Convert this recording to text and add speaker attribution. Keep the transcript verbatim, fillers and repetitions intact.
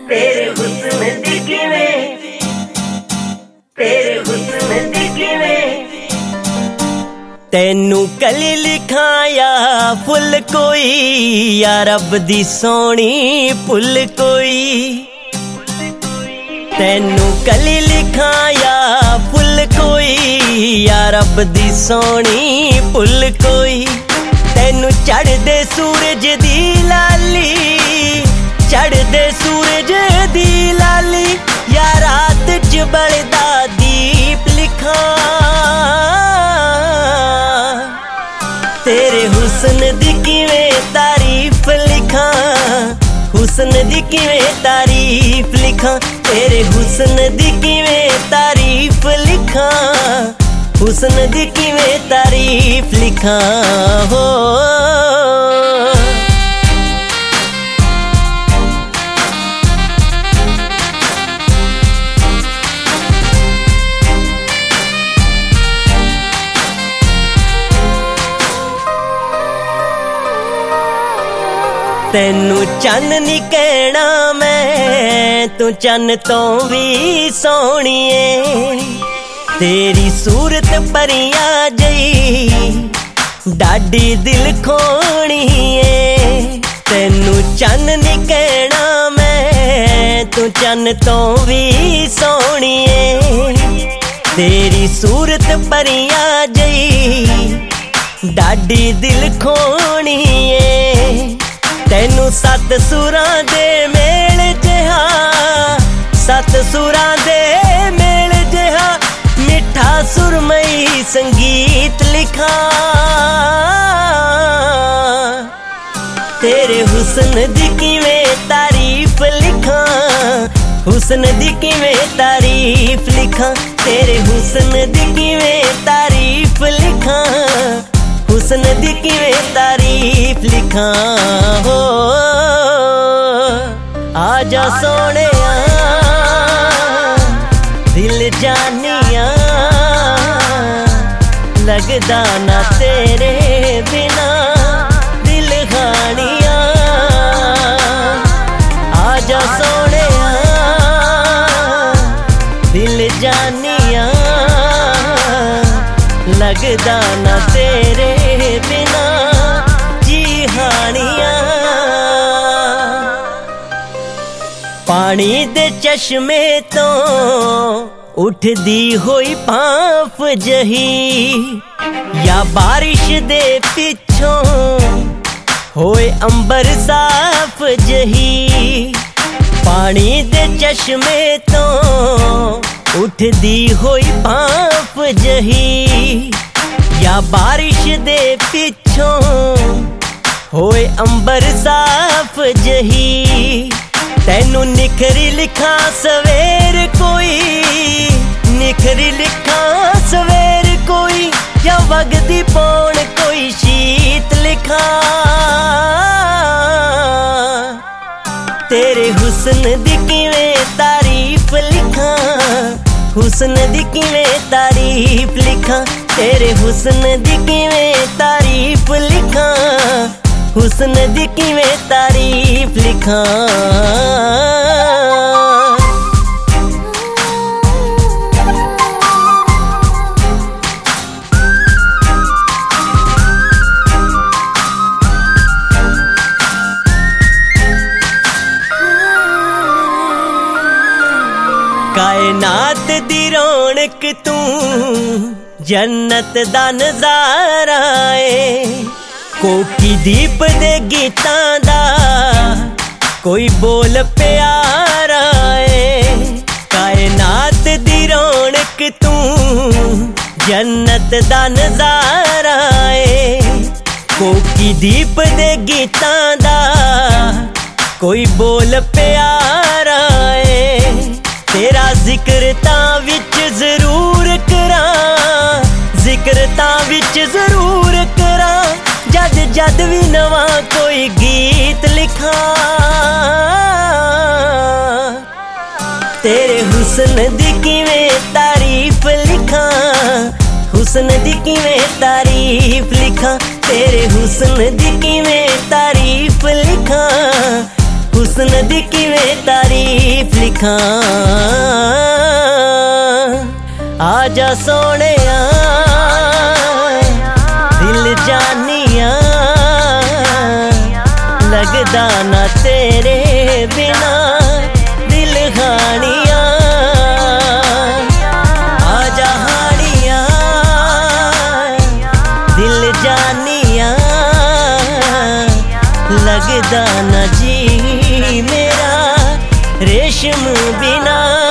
Speaker 1: तेरे हुस्न दी किवें तेरे हुस्न दी किवें
Speaker 2: तैनू कली लिखां या फुल कोई या रब दी सोहनी भुल कोई तैनू कली लिखां या फुल कोई या रब दी सोहनी भुल कोई तैनू चढ़दे सूरज दी लाली चढ़दे सूरज दी लाली या रात च बलदा दीप लिखां तेरे हुस्न दी किवें तारीफ लिखां हुस्न दी किवें तारीफ लिखां तेरे हुस्न दी किवें तारीफ लिखां हुस्न दी किवें तारीफ लिखां हो तैनू चन्न नी कहना मैं तू चन्न तो भी सोहनी है तेरी सूरत परियां जई डाडी दिल खोनी है तैनू चन्न नी कहना मैं तू चन्न तो भी सोहनी है तेरी सूरत परियां जई डाडी दिल खोनी है तैनू सत सुरां दे मेल जिहा सत सुरां दे मेल जिहा मिठा सुरमई संगीत लिखां तेरे हुस्न दी किवें तारीफ लिखां हुस्न दी किवें तारीफ लिखां तेरे हुस्न दी किवें तारीफ लिखां हुस्न दी किवें तारीफ लिखां हो आजा सोहणिया दिल जानिया लगदा ना तेरे बिना दिल खानिया आजा सोहणिया दिल जानिया लगदा ना तेरे बिना जी हानिया पानी दे चश्मे तो उठदी होई भांफ जही या बारिश दे पिछों होए अंबर साफ जही पानी दे चश्मे तो उठदी होई भांफ जही या बारिश दे पिछों होए अंबर साफ जही तैनू निखरी लिखा सवेर कोई निखरी लिखा सवेर कोई या वगदी पौन कोई शीत लिखा तेरे हुस्न दी किवें तारीफ लिखां हुस्न दी किवें तारीफ लिखां तेरे हुस्न दी किवें तारीफ लिखां हुस्न दी किवें तारीफ लिखां कायनात दी रौनक तू जन्नत दा नजारा है कोकी दीप दे गीतां दा कोई बोल प्यारा है कायनात दी रौनक तू जन्नत दा नजारा है कोकी दीप दे गीतां दा कोई बोल प्यारा है तेरा जिक्र तां विच जरूर करां जिक्र तां विच जरूर करां जद जद भी नवा कोई गीत लिखां तेरे हुस्न दी किवें तारीफ लिखां हुस्न दी किवें तारीफ लिखां तेरे हुस्न दी किवें तारीफ लिखां हुस्न दी किवें तारीफ लिखां। आजा सोहणिया दिल जानिया, लगदा ना तेरे बिना दिल हानिया। आजा हानिया दिल जानिया, लगदा ना जी मेरा रेशम बिना।